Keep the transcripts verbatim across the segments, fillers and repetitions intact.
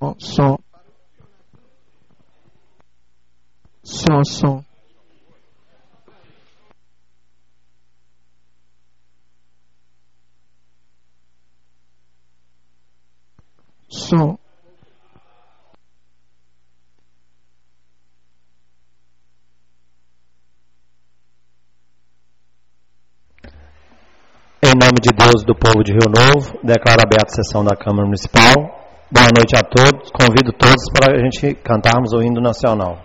som, som, som. Som. Em nome de Deus e do povo de Rio Novo, declaro aberta a sessão da Câmara Municipal. Boa noite a todos. Convido todos para a gente cantarmos o hino nacional.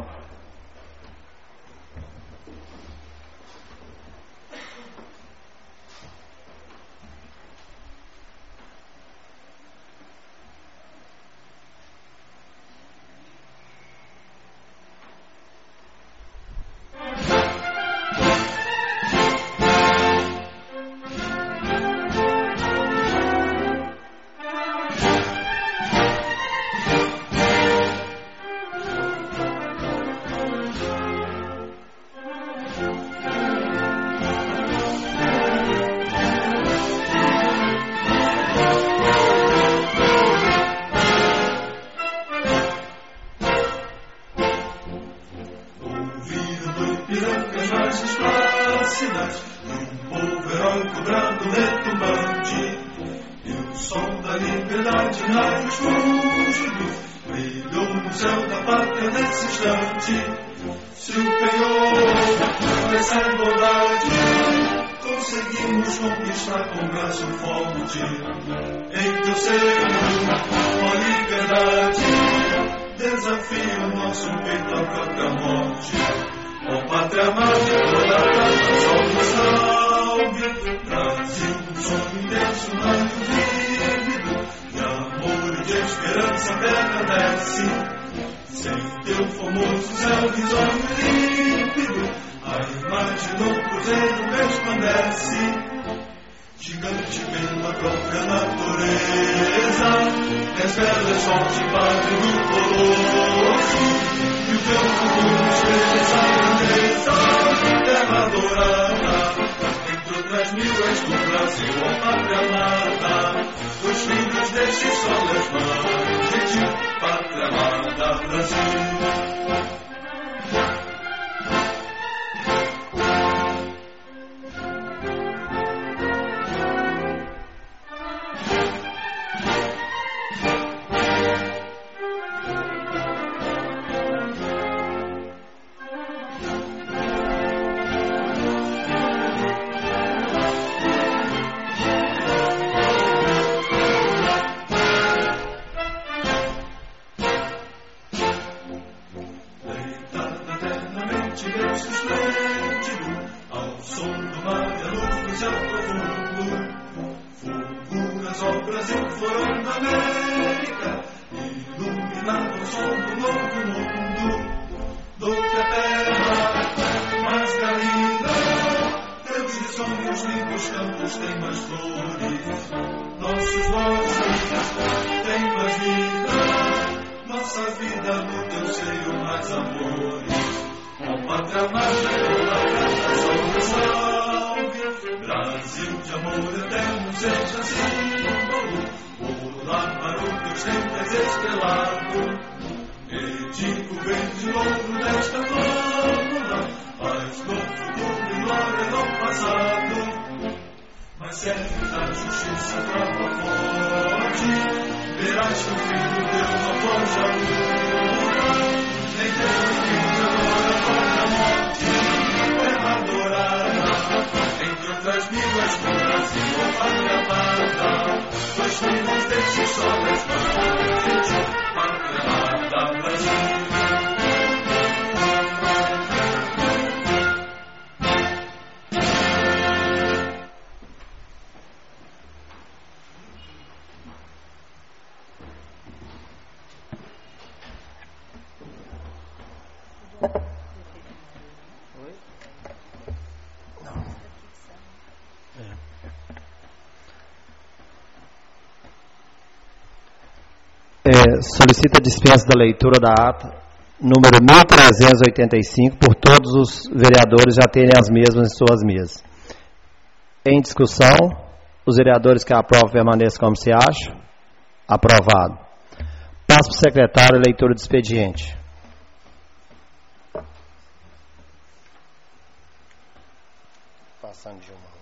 É, solicita a dispensa da leitura da ata número mil trezentos e oitenta e cinco por todos os vereadores já terem as mesmas em suas mesas. Em discussão, os vereadores que aprovam permaneçam como se acham. Aprovado. Passo para o secretário a leitura do expediente. Passando de uma.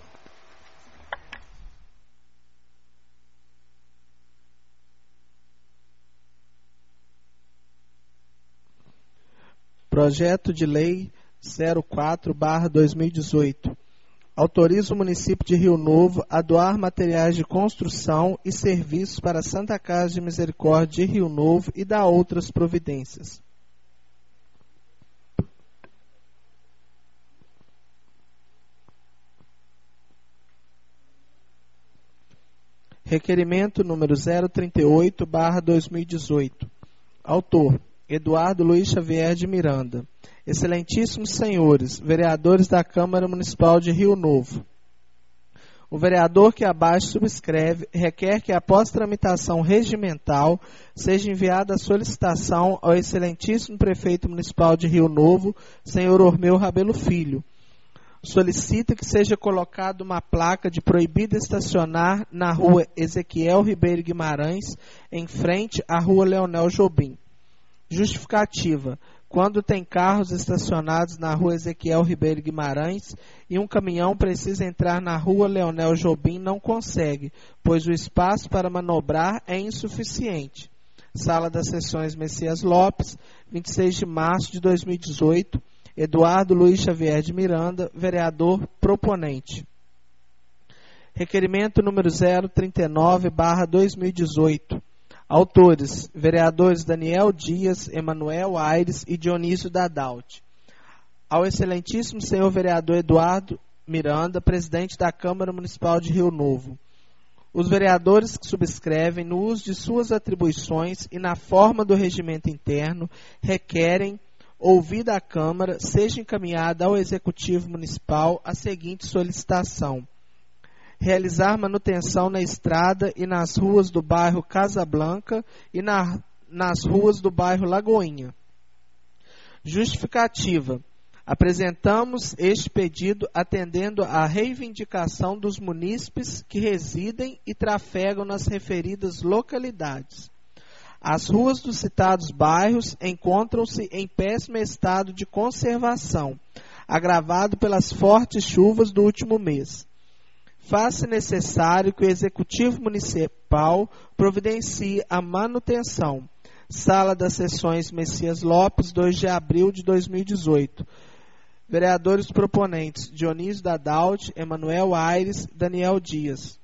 Projeto de Lei zero quatro barra dois mil e dezoito. Autoriza o município de Rio Novo a doar materiais de construção e serviços para a Santa Casa de Misericórdia de Rio Novo e dá outras providências. Requerimento número zero trinta e oito barra dois mil e dezoito. Autor: Eduardo Luiz Xavier de Miranda. Excelentíssimos senhores, vereadores da Câmara Municipal de Rio Novo. O vereador que abaixo subscreve requer que, após tramitação regimental, seja enviada a solicitação ao excelentíssimo prefeito municipal de Rio Novo, senhor Ormeu Rabelo Filho. Solicita que seja colocada uma placa de proibido estacionar na rua Ezequiel Ribeiro Guimarães, em frente à rua Leonel Jobim. Justificativa: quando tem carros estacionados na rua Ezequiel Ribeiro Guimarães e um caminhão precisa entrar na rua Leonel Jobim, não consegue, pois o espaço para manobrar é insuficiente. Sala das Sessões Messias Lopes, vinte e seis de março de dois mil e dezoito. Eduardo Luiz Xavier de Miranda, vereador proponente. Requerimento número zero trinta e nove barra dois mil e dezoito. Autores: vereadores Daniel Dias, Emanuel Aires e Dionísio Dadalt. Ao excelentíssimo senhor vereador Eduardo Miranda, presidente da Câmara Municipal de Rio Novo. Os vereadores que subscrevem, no uso de suas atribuições e na forma do regimento interno, requerem, ouvida a Câmara, seja encaminhada ao Executivo Municipal a seguinte solicitação: realizar manutenção na estrada e nas ruas do bairro Casa Blanca e na, nas ruas do bairro Lagoinha. Justificativa: apresentamos este pedido atendendo à reivindicação dos munícipes que residem e trafegam nas referidas localidades. As ruas dos citados bairros encontram-se em péssimo estado de conservação, agravado pelas fortes chuvas do último mês. Faz-se necessário que o Executivo Municipal providencie a manutenção. Sala das Sessões Messias Lopes, dois de abril de dois mil e dezoito. Vereadores proponentes: Dionísio Dadalt, Emanuel Aires, Daniel Dias.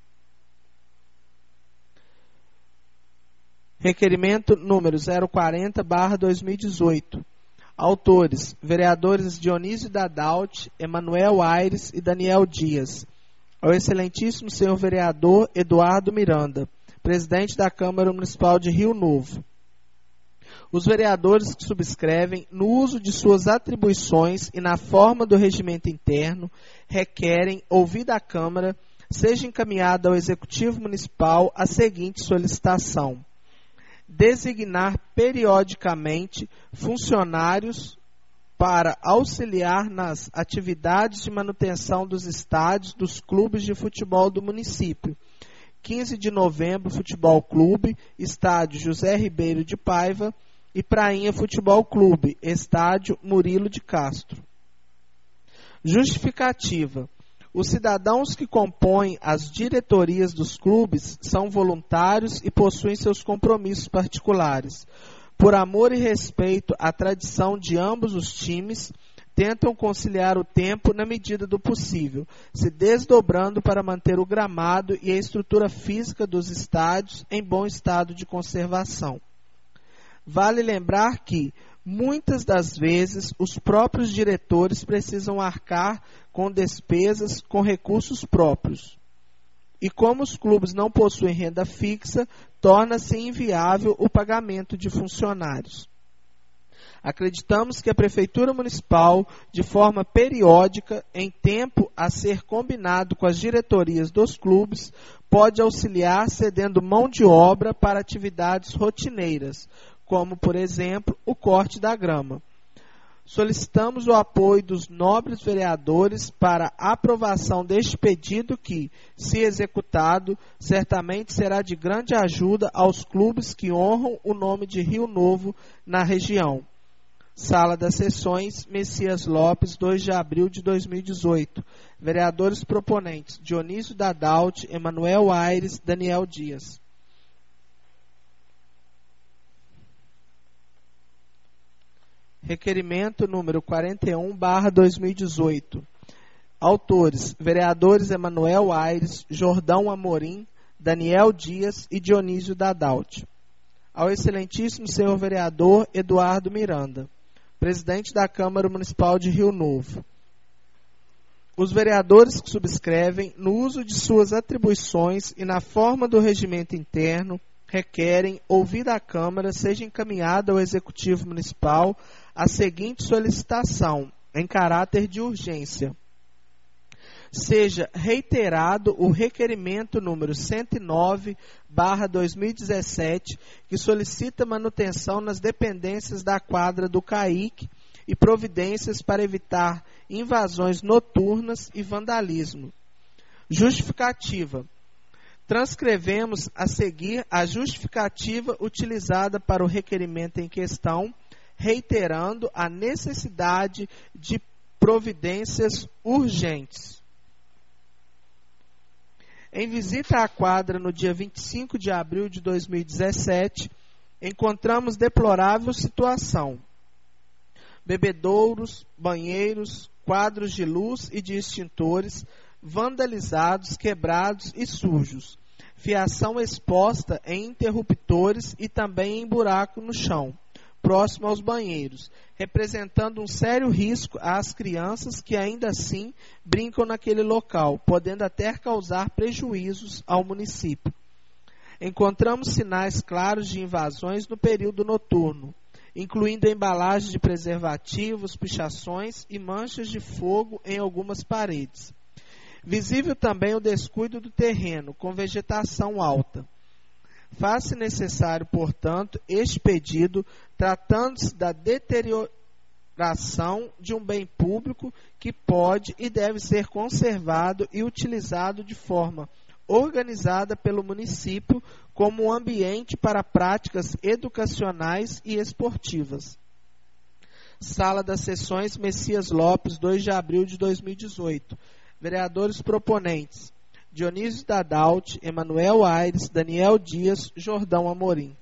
Requerimento número zero quarenta barra dois mil e dezoito. Autores: vereadores Dionísio Dadalt, Emanuel Aires e Daniel Dias. Ao excelentíssimo senhor vereador Eduardo Miranda, presidente da Câmara Municipal de Rio Novo. Os vereadores que subscrevem, no uso de suas atribuições e na forma do regimento interno, requerem, ouvida a Câmara, seja encaminhada ao Executivo Municipal a seguinte solicitação: designar periodicamente funcionários para auxiliar nas atividades de manutenção dos estádios dos clubes de futebol do município. quinze de novembro, Futebol Clube, Estádio José Ribeiro de Paiva, e Prainha Futebol Clube, Estádio Murilo de Castro. Justificativa: os cidadãos que compõem as diretorias dos clubes são voluntários e possuem seus compromissos particulares. Por amor e respeito à tradição de ambos os times, tentam conciliar o tempo na medida do possível, se desdobrando para manter o gramado e a estrutura física dos estádios em bom estado de conservação. Vale lembrar que, muitas das vezes, os próprios diretores precisam arcar com despesas com recursos próprios. E como os clubes não possuem renda fixa, torna-se inviável o pagamento de funcionários. Acreditamos que a Prefeitura Municipal, de forma periódica, em tempo a ser combinado com as diretorias dos clubes, pode auxiliar cedendo mão de obra para atividades rotineiras, como, por exemplo, o corte da grama. Solicitamos o apoio dos nobres vereadores para a aprovação deste pedido que, se executado, certamente será de grande ajuda aos clubes que honram o nome de Rio Novo na região. Sala das Sessões, Messias Lopes, dois de abril de dois mil e dezoito. Vereadores proponentes: Dionísio Dadalt, Emanuel Aires, Daniel Dias. Requerimento número quarenta e um barra dois mil e dezoito. Autores: vereadores Emanuel Aires, Jordão Amorim, Daniel Dias e Dionísio Dadalt. Ao excelentíssimo senhor vereador Eduardo Miranda, presidente da Câmara Municipal de Rio Novo. Os vereadores que subscrevem, no uso de suas atribuições e na forma do regimento interno, requerem, ouvida a Câmara, seja encaminhada ao Executivo Municipal a seguinte solicitação, em caráter de urgência. Seja reiterado o requerimento número cento e nove barra dois mil e dezessete, que solicita manutenção nas dependências da quadra do CAIC e providências para evitar invasões noturnas e vandalismo. Justificativa. Transcrevemos a seguir a justificativa utilizada para o requerimento em questão, reiterando a necessidade de providências urgentes. Em visita à quadra no dia vinte e cinco de abril de dois mil e dezessete, encontramos deplorável situação. Bebedouros, banheiros, quadros de luz e de extintores vandalizados, quebrados e sujos. Fiação exposta em interruptores e também em buraco no chão, próximo aos banheiros, representando um sério risco às crianças que ainda assim brincam naquele local, podendo até causar prejuízos ao município. Encontramos sinais claros de invasões no período noturno, incluindo embalagens de preservativos, pichações e manchas de fogo em algumas paredes. Visível também o descuido do terreno, com vegetação alta. Faz-se necessário, portanto, este pedido, tratando-se da deterioração de um bem público que pode e deve ser conservado e utilizado de forma organizada pelo município como um ambiente para práticas educacionais e esportivas. Sala das Sessões, Messias Lopes, dois de abril de dois mil e dezoito. Vereadores proponentes: Dionísio Dadalt, Emanuel Aires, Daniel Dias, Jordão Amorim.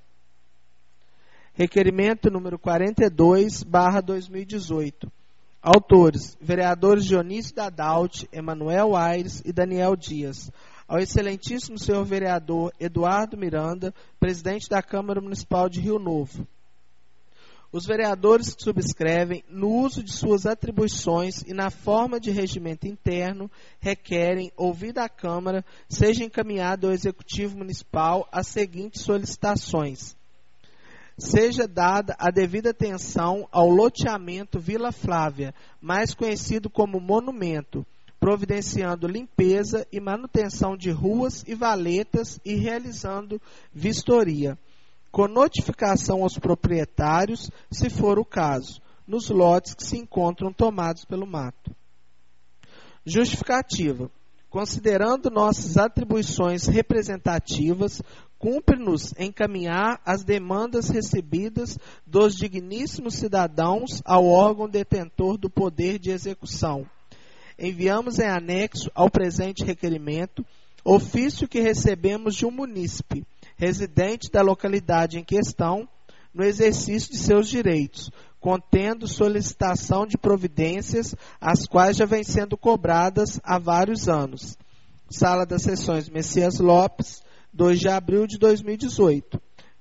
Requerimento número quarenta e dois barra dois mil e dezoito. Autores: vereadores Dionísio Dadalt, Emanuel Aires e Daniel Dias. Ao excelentíssimo senhor vereador Eduardo Miranda, presidente da Câmara Municipal de Rio Novo. Os vereadores que subscrevem, no uso de suas atribuições e na forma de regimento interno, requerem, ouvida a Câmara, seja encaminhado ao Executivo Municipal as seguintes solicitações. Seja dada a devida atenção ao loteamento Vila Flávia, mais conhecido como Monumento, providenciando limpeza e manutenção de ruas e valetas e realizando vistoria, com notificação aos proprietários, se for o caso, nos lotes que se encontram tomados pelo mato. Justificativa. Considerando nossas atribuições representativas, cumpre-nos encaminhar as demandas recebidas dos digníssimos cidadãos ao órgão detentor do poder de execução. Enviamos em anexo ao presente requerimento ofício que recebemos de um munícipe, residente da localidade em questão, no exercício de seus direitos, contendo solicitação de providências, as quais já vêm sendo cobradas há vários anos. Sala das Sessões, Messias Lopes, dois de abril de dois mil e dezoito.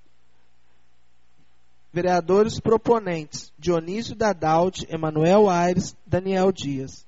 Vereadores proponentes: Dionísio Dadalt, Emanuel Aires, Daniel Dias.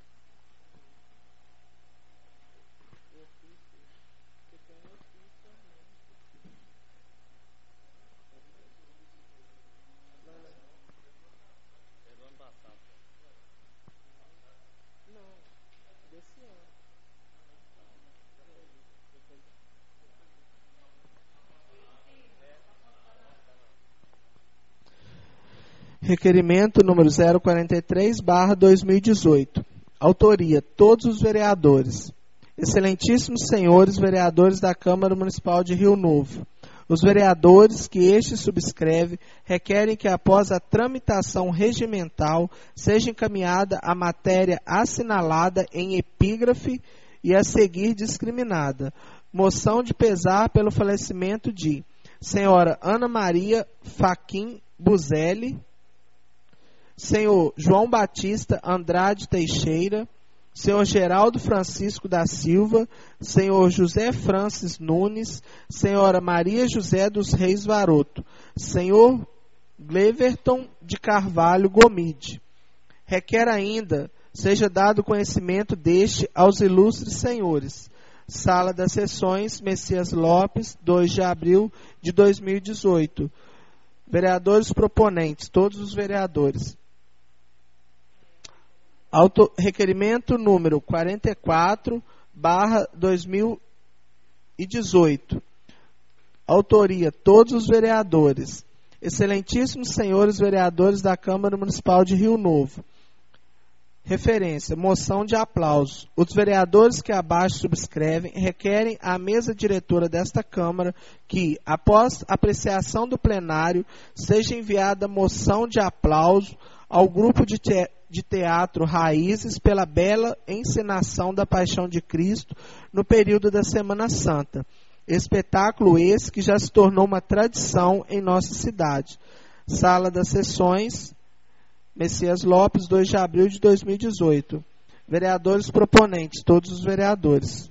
Requerimento número zero quarenta e três barra dois mil e dezoito. Autoria: todos os vereadores. Excelentíssimos senhores vereadores da Câmara Municipal de Rio Novo. Os vereadores que este subscreve requerem que, após a tramitação regimental, seja encaminhada a matéria assinalada em epígrafe e a seguir discriminada. Moção de pesar pelo falecimento de senhora Ana Maria Faquim Buzelli, senhor João Batista Andrade Teixeira, senhor Geraldo Francisco da Silva, senhor José Francis Nunes, senhora Maria José dos Reis Varoto, senhor Gleverton de Carvalho Gomide. Requer ainda seja dado conhecimento deste aos ilustres senhores. Sala das Sessões, Messias Lopes, dois de abril de dois mil e dezoito. Vereadores proponentes, todos os vereadores. Auto, requerimento número quarenta e quatro barra dois mil e dezoito. Autoria: todos os vereadores. Excelentíssimos senhores vereadores da Câmara Municipal de Rio Novo. Referência: moção de aplauso. Os vereadores que abaixo subscrevem requerem à mesa diretora desta Câmara que, após apreciação do plenário, seja enviada moção de aplauso ao grupo de, te de teatro Raízes pela bela encenação da Paixão de Cristo no período da Semana Santa. Espetáculo esse que já se tornou uma tradição em nossa cidade. Sala das Sessões, Messias Lopes, dois de abril de dois mil e dezoito. Vereadores proponentes, todos os vereadores.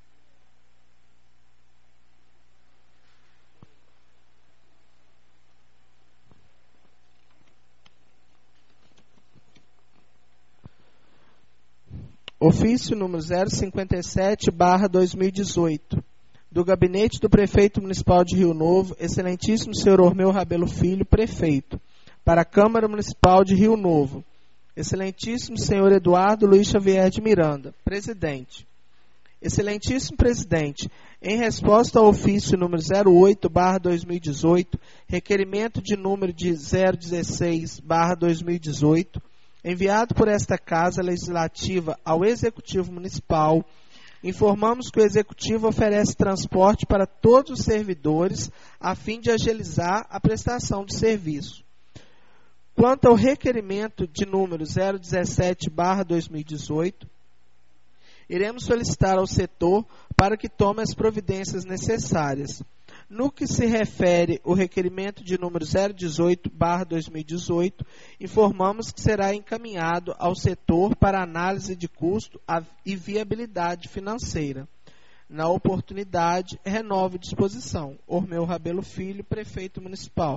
Ofício número zero cinquenta e sete barra dois mil e dezoito. Do Gabinete do Prefeito Municipal de Rio Novo, excelentíssimo senhor Ormeu Rabelo Filho, prefeito. Para a Câmara Municipal de Rio Novo, excelentíssimo senhor Eduardo Luiz Xavier de Miranda, presidente. Excelentíssimo presidente, em resposta ao ofício número zero oito barra dois mil e dezoito, requerimento de número de zero dezesseis barra dois mil e dezoito, enviado por esta Casa Legislativa ao Executivo Municipal, informamos que o Executivo oferece transporte para todos os servidores a fim de agilizar a prestação de serviço. Quanto ao requerimento de número zero dezessete barra dois mil e dezoito, iremos solicitar ao setor para que tome as providências necessárias. No que se refere ao requerimento de número zero dezoito barra dois mil e dezoito, informamos que será encaminhado ao setor para análise de custo e viabilidade financeira. Na oportunidade, renove disposição. Ormeu Rabelo Filho, prefeito municipal.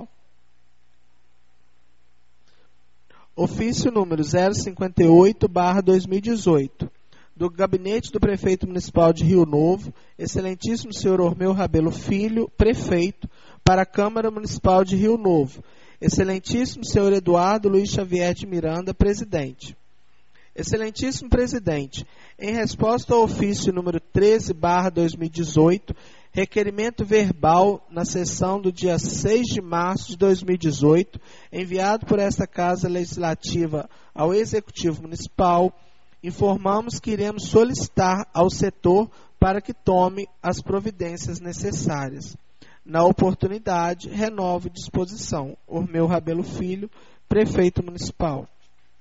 Ofício número zero cinquenta e oito barra dois mil e dezoito. Do Gabinete do Prefeito Municipal de Rio Novo, excelentíssimo senhor Ormeu Rabelo Filho, prefeito, para a Câmara Municipal de Rio Novo, excelentíssimo senhor Eduardo Luiz Xavier de Miranda, presidente. Excelentíssimo presidente, em resposta ao ofício número treze barra dois mil e dezoito, requerimento verbal na sessão do dia seis de março de dois mil e dezoito, enviado por esta Casa Legislativa ao Executivo Municipal, informamos que iremos solicitar ao setor para que tome as providências necessárias. Na oportunidade, renove disposição. Ormeu Rabelo Filho, prefeito municipal.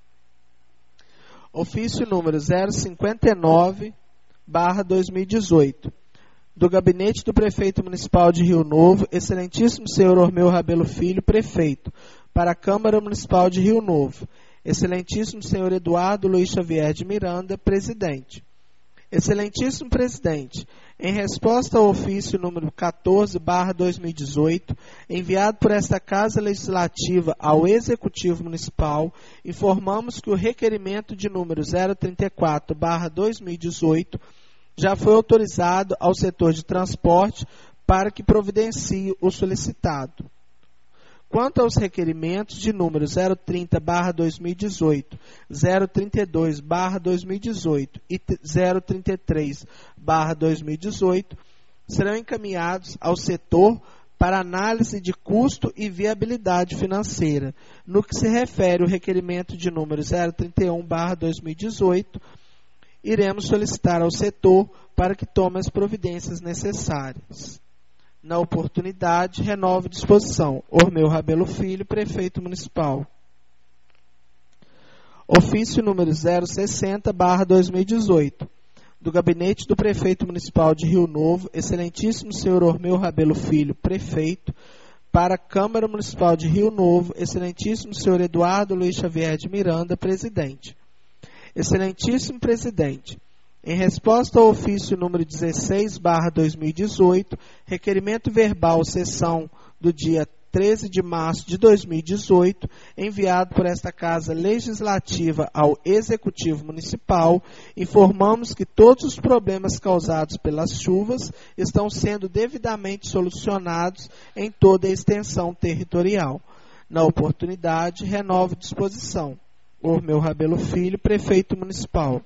Ofício número zero cinquenta e nove barra dois mil e dezoito. Do Gabinete do Prefeito Municipal de Rio Novo, excelentíssimo senhor Ormeu Rabelo Filho, prefeito, para a Câmara Municipal de Rio Novo, excelentíssimo senhor Eduardo Luiz Xavier de Miranda, presidente. Excelentíssimo presidente, em resposta ao ofício número quatorze barra dois mil e dezoito, enviado por esta Casa Legislativa ao Executivo Municipal, informamos que o requerimento de número zero trinta e quatro barra dois mil e dezoito já foi autorizado ao setor de transporte para que providencie o solicitado. Quanto aos requerimentos de número zero trinta barra dois mil e dezoito, zero trinta e dois barra dois mil e dezoito e zero trinta e três barra dois mil e dezoito, serão encaminhados ao setor para análise de custo e viabilidade financeira. No que se refere ao requerimento de número zero trinta e um barra dois mil e dezoito, iremos solicitar ao setor para que tome as providências necessárias. Na oportunidade, renovo disposição. Ormeu Rabelo Filho, Prefeito Municipal. Ofício número zero sessenta barra dois mil e dezoito. Do Gabinete do Prefeito Municipal de Rio Novo, Excelentíssimo senhor Ormeu Rabelo Filho, Prefeito, para a Câmara Municipal de Rio Novo, Excelentíssimo senhor Eduardo Luiz Xavier de Miranda, Presidente. Excelentíssimo Presidente, em resposta ao ofício número dezesseis barra dois mil e dezoito, requerimento verbal, sessão do dia treze de março de dois mil e dezoito, enviado por esta Casa Legislativa ao Executivo Municipal, informamos que todos os problemas causados pelas chuvas estão sendo devidamente solucionados em toda a extensão territorial. Na oportunidade, renovo disposição. Ormeu Rabelo Filho, Prefeito Municipal.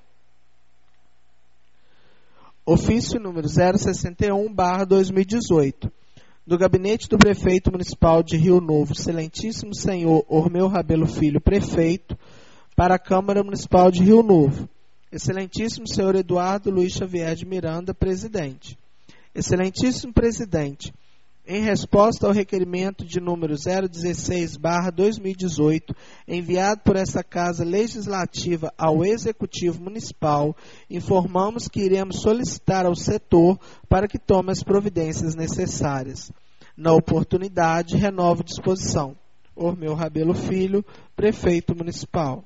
Ofício número zero sessenta e um barra dois mil e dezoito. Do Gabinete do Prefeito Municipal de Rio Novo, Excelentíssimo senhor Ormeu Rabelo Filho, Prefeito, para a Câmara Municipal de Rio Novo. Excelentíssimo senhor Eduardo Luiz Xavier de Miranda, Presidente. Excelentíssimo Presidente, em resposta ao requerimento de número zero dezesseis barra dois mil e dezoito, enviado por esta Casa Legislativa ao Executivo Municipal, informamos que iremos solicitar ao setor para que tome as providências necessárias. Na oportunidade, renovo disposição. Ormeu Rabelo Filho, Prefeito Municipal.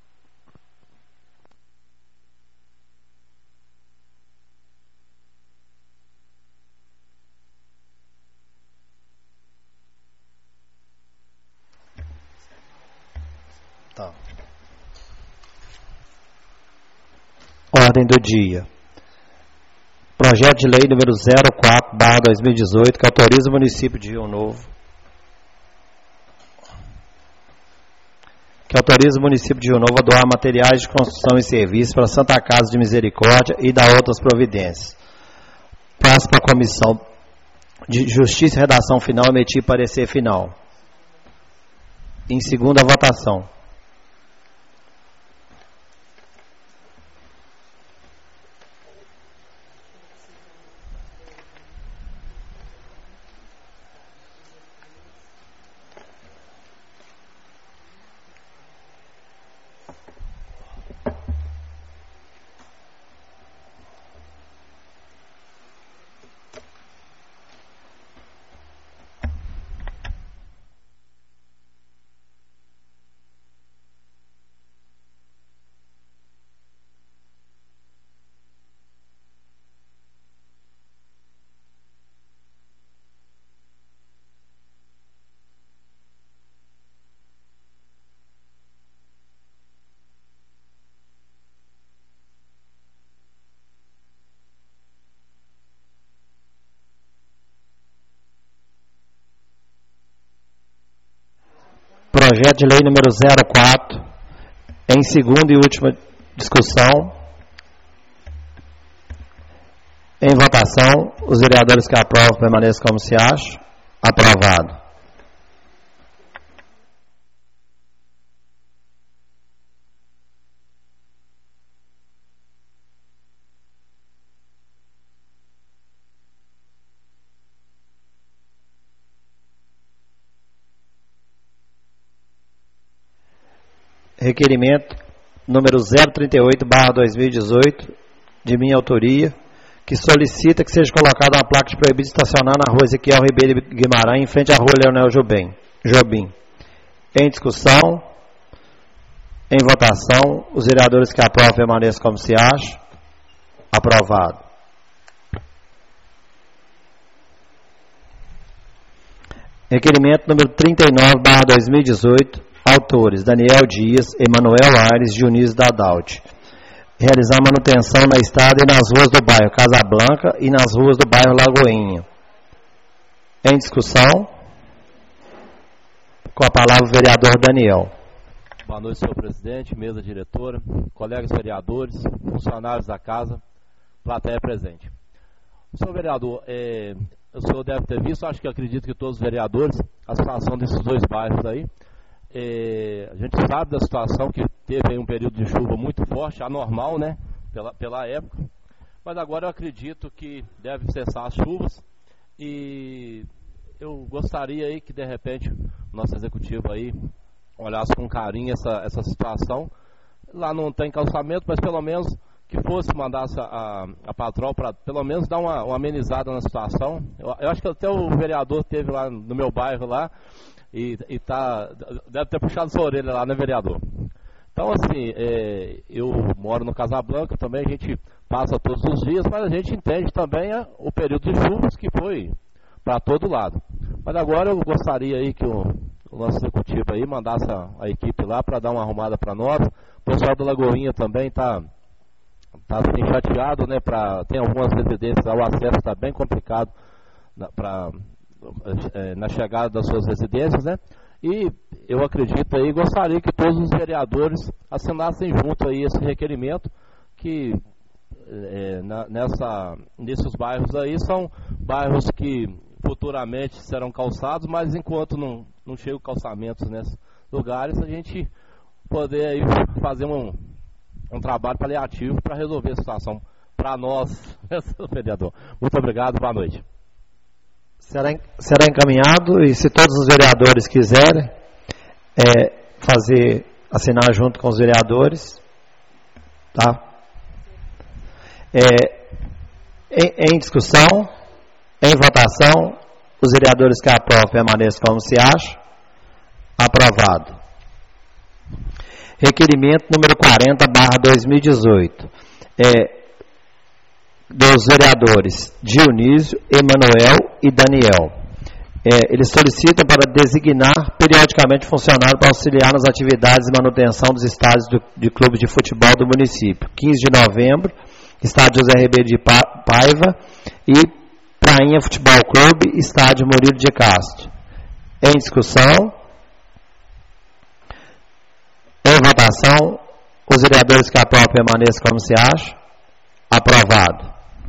Tá. Ordem do dia. Projeto de lei número zero quatro barra dois mil e dezoito, que autoriza o município de Rio Novo. Que autoriza o município de Rio Novo a doar materiais de construção e serviços para a Santa Casa de Misericórdia e dar outras providências. Passo para a Comissão de Justiça e Redação Final emitir parecer final. Em segunda votação. Projeto de lei número zero quatro, em segunda e última discussão. Em votação, os vereadores que aprovam permaneçam como se acham. Aprovado. Requerimento número zero trinta e oito barra dois mil e dezoito, de minha autoria, que solicita que seja colocada uma placa de proibido estacionar na rua Ezequiel Ribeiro Guimarães, em frente à rua Leonel Jobim. Jobim. Em discussão, em votação, os vereadores que aprovam permaneçam como se acham. Aprovado. Requerimento número trinta e nove barra dois mil e dezoito, autores Daniel Dias, Emanuel Aires, Dionísio Dadaldi. Realizar manutenção na estrada e nas ruas do bairro Casa Blanca e nas ruas do bairro Lagoinha. Em discussão, com a palavra o vereador Daniel. Boa noite, senhor presidente, mesa diretora, colegas vereadores, funcionários da casa, plateia presente. Senhor vereador, é, o senhor deve ter visto, acho que acredito que todos os vereadores, a situação desses dois bairros aí. É, a gente sabe da situação que teve aí um período de chuva muito forte, anormal, né, pela, pela época. Mas agora eu acredito que deve cessar as chuvas e eu gostaria aí que de repente o nosso executivo aí olhasse com carinho essa, essa situação. Lá não tem calçamento, mas pelo menos que fosse mandasse a, a patrol para pelo menos dar uma, uma amenizada na situação. Eu, eu acho que até o vereador teve lá no meu bairro lá e, e tá, deve ter puxado sua orelha lá, né, vereador? Então, assim, é, eu moro no Casablanca também, a gente passa todos os dias, mas a gente entende também a, o período de chuvas que foi para todo lado. Mas agora eu gostaria aí que o, o nosso executivo aí mandasse a, a equipe lá para dar uma arrumada para nós. O pessoal da Lagoinha também está tá, assim, chateado, né? Pra, tem algumas residências, o acesso está bem complicado na, pra, é, na chegada das suas residências, né? E eu acredito aí, gostaria que todos os vereadores assinassem junto aí esse requerimento, que é, na, nessa, nesses bairros aí são bairros que futuramente serão calçados, mas enquanto não, não chegam calçamentos nesses lugares, a gente poder aí fazer um, um trabalho paliativo para resolver a situação para nós, vereador. Muito obrigado, boa noite. Será, será encaminhado, e se todos os vereadores quiserem é, fazer, assinar junto com os vereadores, tá? É, em, em discussão, em votação, os vereadores que aprovam permaneçam como se acha. Aprovado. Requerimento número quarenta barra dois mil e dezoito. É, dos vereadores Dionísio, Emanuel e Daniel. É, eles solicitam para designar periodicamente funcionário para auxiliar nas atividades de manutenção dos estádios do, de clube de futebol do município. quinze de novembro, estádio José Ribeiro de Paiva e Prainha Futebol Clube, estádio Murilo de Castro. Em discussão, em votação, os vereadores que aprovam permaneçam como se acha. Aprovado.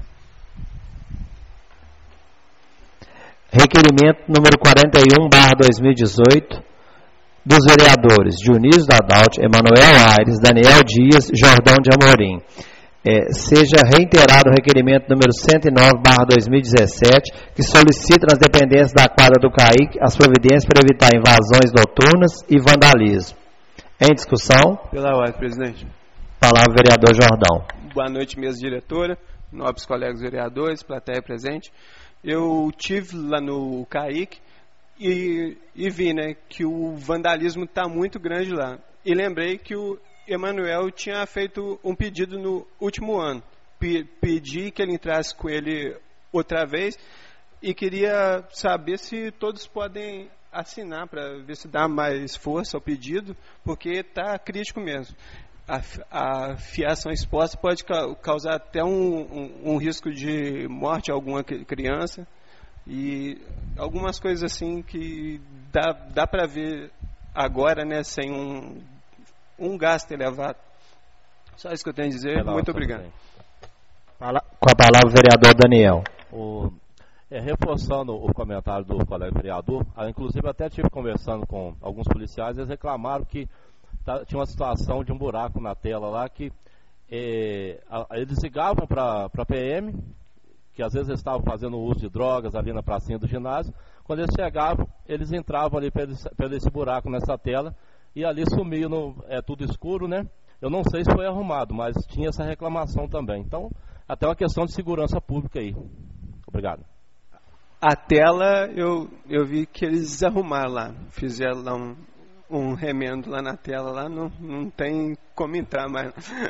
Requerimento número quarenta e um barra dois mil e dezoito dos vereadores Dionísio Dadalt, Emanuel Aires, Daniel Dias, Jordão de Amorim. É, seja reiterado o requerimento número cento e nove barra dois mil e dezessete, que solicita nas dependências da quadra do CAIC as providências para evitar invasões noturnas e vandalismo. Em discussão. Pela ordem, presidente. Palavra vereador Jordão. Boa noite, mesa diretora, nobres colegas vereadores, plateia presente. Eu tive lá no CAIC e, e vi, né, que o vandalismo está muito grande lá. E lembrei que o Emanuel tinha feito um pedido no último ano. P- pedi que ele entrasse com ele outra vez e queria saber se todos podem assinar para ver se dá mais força ao pedido, porque está crítico mesmo. A, a fiação exposta pode ca- causar até um, um, um risco de morte a alguma criança e algumas coisas assim que dá, dá para ver agora, né, sem um, um gasto elevado. Só isso que eu tenho a dizer. Palavra, muito obrigado. Com a palavra o vereador Daniel. O, é, reforçando o comentário do colega vereador, ah, inclusive até estive conversando com alguns policiais, eles reclamaram que tá, tinha uma situação de um buraco na tela lá que é, a, eles ligavam para a P M, que às vezes eles estavam fazendo uso de drogas ali na pracinha do ginásio. Quando eles chegavam, eles entravam ali pelo, pelo esse buraco nessa tela e ali sumiam, no, é tudo escuro, né? Eu não sei se foi arrumado, mas tinha essa reclamação também. Então, até uma questão de segurança pública aí. Obrigado. A tela, eu, eu vi que eles arrumaram lá, fizeram lá um, um remendo lá na tela, lá não, não tem como entrar mais.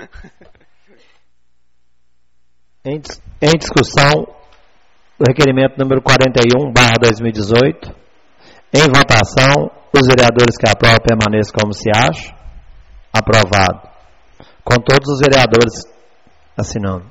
Em, em discussão, o requerimento número quarenta e um barra dois mil e dezoito. Em votação, os vereadores que aprovam permaneçam como se acha. Aprovado. Com todos os vereadores assinando.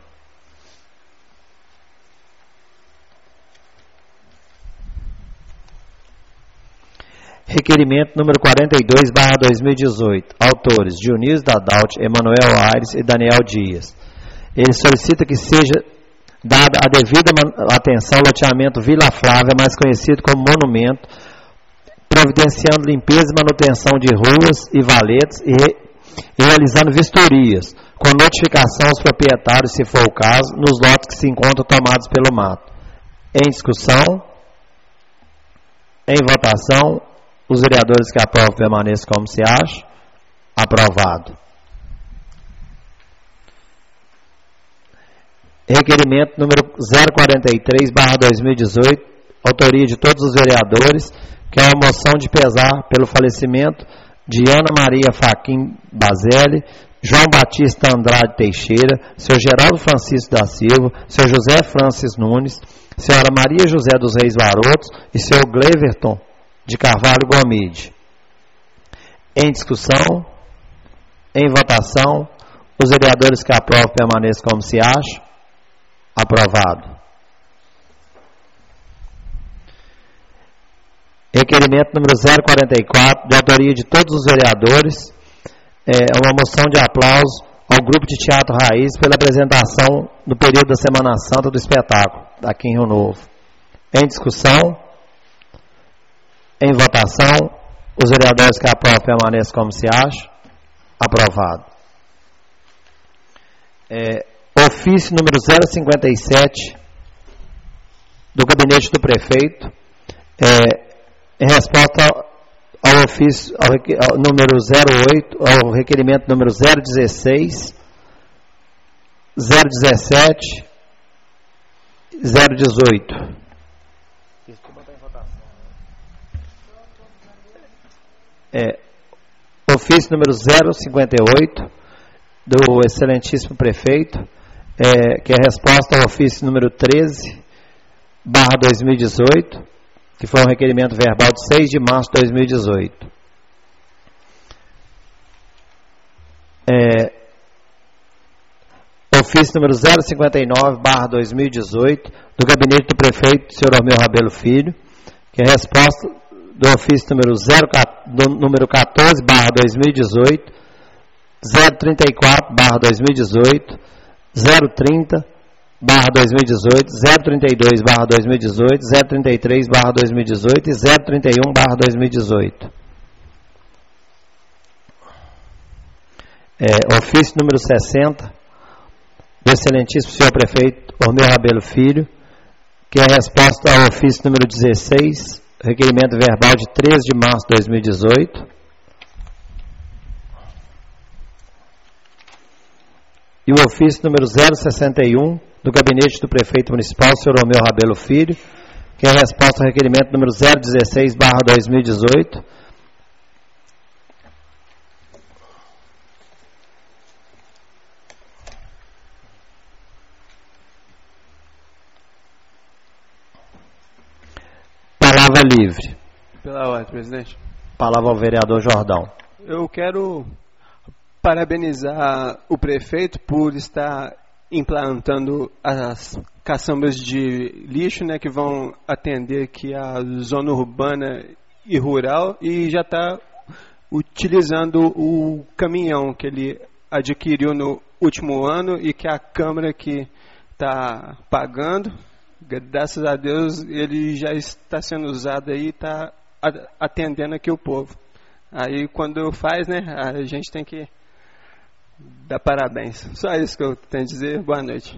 Requerimento número quarenta e dois barra dois mil e dezoito. Autores: Dionísio Dadalt, Emanuel Aires e Daniel Dias. Ele solicita que seja dada a devida atenção ao loteamento Vila Flávia, mais conhecido como Monumento, providenciando limpeza e manutenção de ruas e valetes e, re, e realizando vistorias, com notificação aos proprietários, se for o caso, nos lotes que se encontram tomados pelo mato. Em discussão, em votação, os vereadores que aprovam permaneçam como se acha. Aprovado. Requerimento número zero quarenta e três barra dois mil e dezoito, autoria de todos os vereadores, que é uma moção de pesar pelo falecimento de Ana Maria Faquim Bazelli, João Batista Andrade Teixeira, seu Geraldo Francisco da Silva, seu José Francis Nunes, senhora Maria José dos Reis Varotos e seu Gleverton de Carvalho Gomide. Em discussão, em votação, os vereadores que aprovam permaneçam como se acha. Aprovado. Requerimento número zero quarenta e quatro, de autoria de todos os vereadores, é uma moção de aplauso ao Grupo de Teatro Raiz pela apresentação no período da Semana Santa do espetáculo, aqui em Rio Novo. Em discussão, em votação, os vereadores que aprovam permaneçam como se acha. Aprovado. É, ofício número zero cinquenta e sete, do gabinete do prefeito, é, em resposta ao, ao ofício ao, ao número zero oito, ao requerimento número zero dezesseis, zero dezessete, zero dezoito. É, ofício número zero cinquenta e oito, do excelentíssimo prefeito, é, que é a resposta ao ofício número treze, barra dois mil e dezoito, que foi um requerimento verbal de seis de março de dois mil e dezoito. É, ofício número zero cinquenta e nove, barra dois mil e dezoito, do gabinete do prefeito, senhor Romeu Rabelo Filho, que é a resposta do ofício número, zero, do número quatorze, barra dois mil e dezoito, zero trinta e quatro, barra dois mil e dezoito, zero trinta, barra dois mil e dezoito, zero trinta e dois, barra dois mil e dezoito, zero trinta e três, barra dois mil e dezoito e zero trinta e um, barra dois mil e dezoito. É, ofício número sessenta, do excelentíssimo senhor prefeito Romeu Rabelo Filho, que é a resposta ao ofício número dezesseis, requerimento verbal de treze de março de dois mil e dezoito. E o ofício número zero sessenta e um, do gabinete do prefeito municipal, senhor Romeu Rabelo Filho, que é a resposta ao requerimento número zero dezesseis, barra dois mil e dezoito. Palavra livre. Pela ordem, presidente. Palavra ao vereador Jordão. Eu quero parabenizar o prefeito por estar implantando as caçambas de lixo, né, que vão atender aqui a zona urbana e rural, e já está utilizando o caminhão que ele adquiriu no último ano e que a Câmara que está pagando. Graças a Deus ele já está sendo usado aí e está atendendo aqui o povo. Aí quando faz, né, a gente tem que dar parabéns. Só isso que eu tenho a dizer. Boa noite.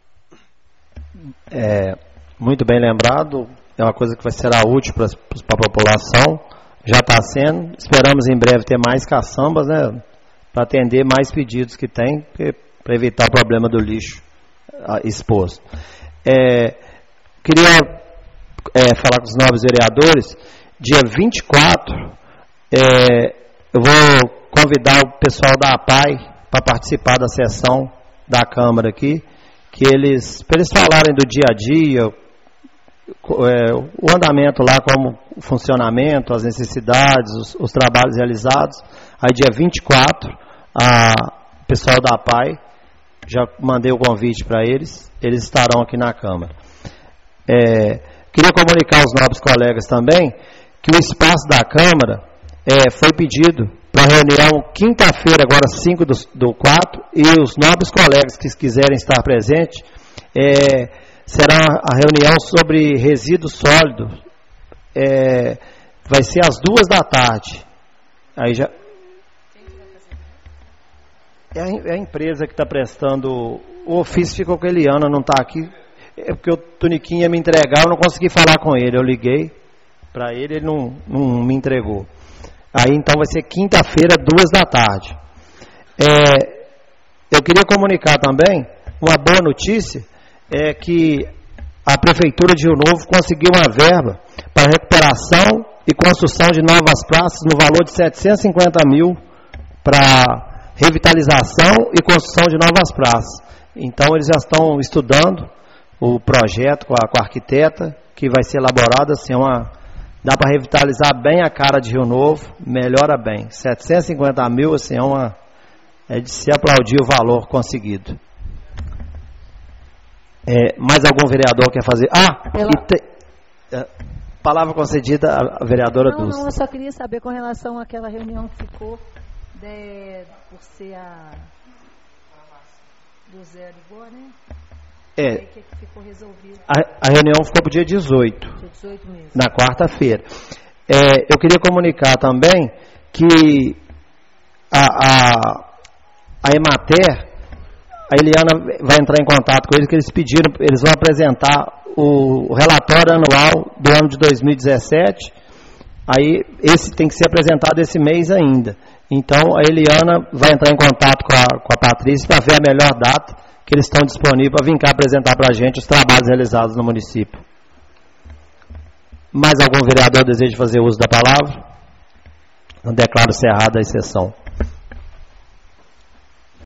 É, muito bem lembrado. É uma coisa que vai ser útil para a população. Já está sendo. Esperamos em breve ter mais caçambas, né, para atender mais pedidos que tem, para evitar o problema do lixo exposto. É, queria é, falar com os nobres vereadores. Dia vinte e quatro, é, eu vou convidar o pessoal da A P A I para participar da sessão da Câmara aqui, que eles, para eles falarem do dia a dia, é, o andamento lá, como o funcionamento, as necessidades, os, os trabalhos realizados. Aí dia vinte e quatro, o pessoal da A P A I, já mandei o convite para eles, eles estarão aqui na Câmara. É, queria comunicar aos nobres colegas também que o espaço da Câmara é, foi pedido para reunião quinta-feira, agora cinco do quatro, e os nobres colegas que quiserem estar presentes, É, será a reunião sobre resíduos sólidos, é, vai ser às duas da tarde. Aí já é a, é a empresa que está prestando o ofício, ficou com a Eliana, não está aqui. É porque o Tuniquinho ia me entregar, eu não consegui falar com ele. Eu liguei para ele, ele não, não me entregou. Aí então vai ser quinta-feira, duas da tarde. É, eu queria comunicar também uma boa notícia, é que a Prefeitura de Rio Novo conseguiu uma verba para recuperação e construção de novas praças no valor de setecentos e cinquenta mil para revitalização e construção de novas praças. Então eles já estão estudando o projeto com a, com a arquiteta, que vai ser elaborado assim, uma, dá para revitalizar bem a cara de Rio Novo, melhora bem. setecentos e cinquenta mil, assim, é, uma, é de se aplaudir o valor conseguido. É, mais algum vereador quer fazer? Ah, Pela... e te, é, palavra concedida à vereadora não, Dulce. Não, eu só queria saber com relação àquela reunião que ficou de, por ser a do Zé Ligou, né? É, que que ficou resolvido. A, a reunião ficou para o dia dezoito, dia dezoito mesmo. Na quarta-feira. É, eu queria comunicar também que a, a, a Emater, a Eliana vai entrar em contato com eles, que eles pediram, eles vão apresentar o, o relatório anual do ano de dois mil e dezessete, aí esse tem que ser apresentado esse mês ainda. Então a Eliana vai entrar em contato com a, com a Patrícia para ver a melhor data que eles estão disponíveis para vir cá apresentar para a gente os trabalhos realizados no município. Mais algum vereador deseja fazer uso da palavra? Não declaro cerrada a sessão.